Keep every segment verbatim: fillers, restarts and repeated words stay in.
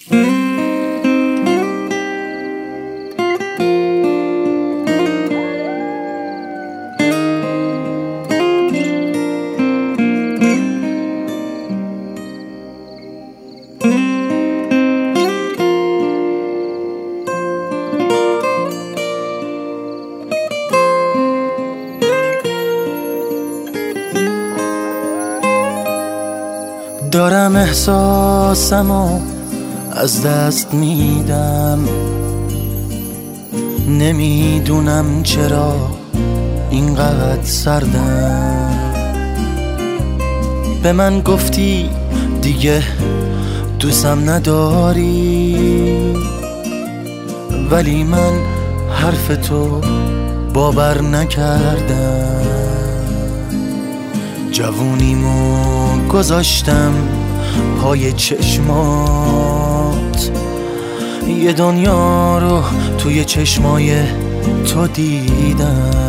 دارم احساسمو از دست میدم، نمیدونم چرا اینقدر سردم. به من گفتی دیگه دوستم نداری، ولی من حرف تو باور نکردم. جوونیمو گذاشتم پای چشمات، یه دنیا رو توی چشمای تو دیدم.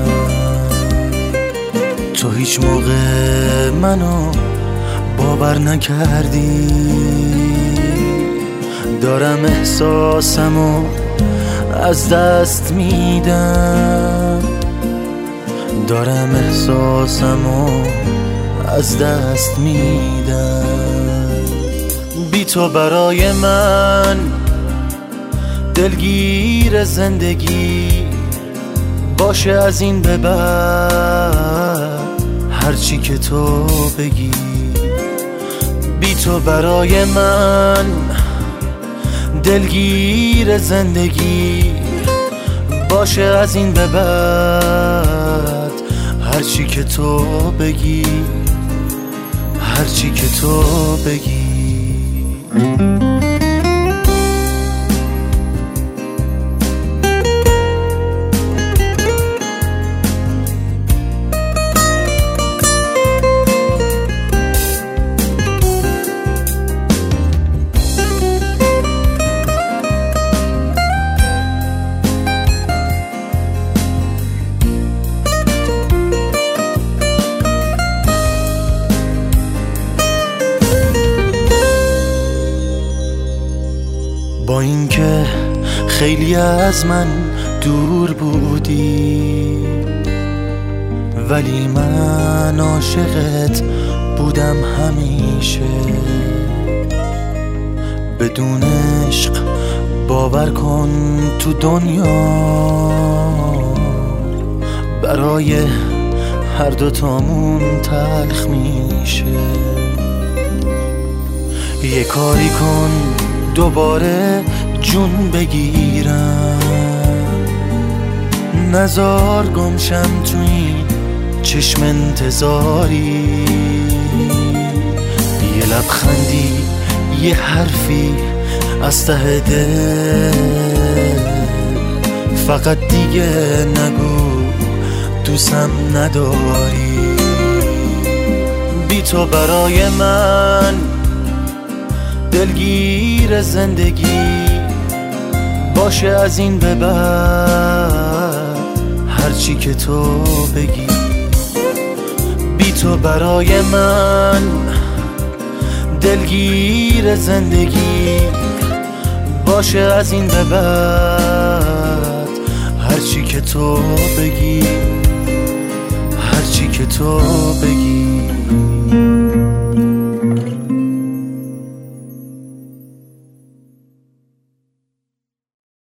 تو هیچ موقع منو باور نکردی. دارم احساسمو از دست میدم، دارم احساسمو از دست میدم. بی تو برای من دلگیر زندگی باشه از این به بعد، هرچی که تو بگی. بی تو برای من دلگیر زندگی باشه از این به بعد، هرچی که تو بگی، هرچی که تو بگی. با اینکه خیلی از من دور بودی، ولی من عاشقت بودم همیشه. بدون عشق باور کن تو دنیا برای هر دوتامون تلخ میشه. یه کاری کن دوباره جون بگیرم، نزار گمشم تو این چشم انتظاری. یه لبخندی، یه حرفی از ته دل، فقط دیگه نگو دوستم نداری. بی تو برای من دلگیر زندگی باشه از این به بعد، هرچی که تو بگی. بی تو برای من دلگیر زندگی باشه از این به بعد، هرچی که تو بگی، هرچی که تو بگی.